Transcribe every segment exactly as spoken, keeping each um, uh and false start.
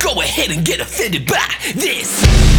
go ahead and get offended by this.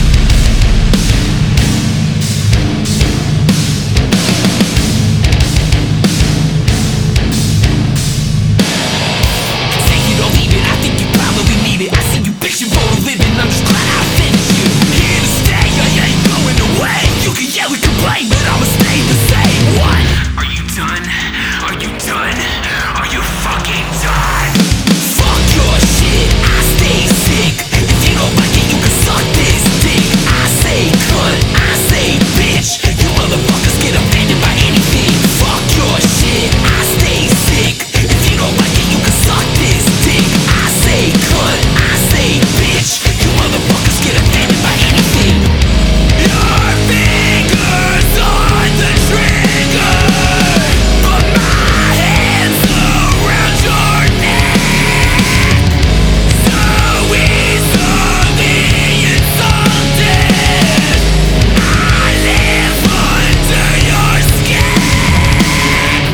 Take it or leave it, I think you probably need it. I see you bitching for a living, I'm just glad I offended you. Here to stay, I ain't going away. You can yell and complain, but I'ma stay the same. What? Are you done? Are you done? Are you fucking done? Fuck your shit, I stay sick. If you don't like it, you can suck this dick. I say cunt, I say bitch. You motherfuckers get offended by anything. Fuck your shit, I stay sick. If you don't like it, you can suck this dick. I say cunt, I say bitch. You motherfuckers get offended by anything. Your fingers on the trigger, but my hands around your neck. So easily insulted, I live under your skin.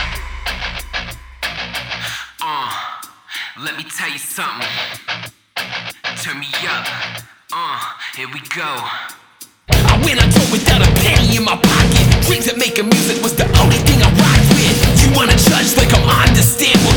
Uh, let me tell you something. Turn me up. Uh, here we go. I went on tour without a penny in my pocket. Dreams of making music was the only thing I rocked with. You wanna judge like I'm on the stand?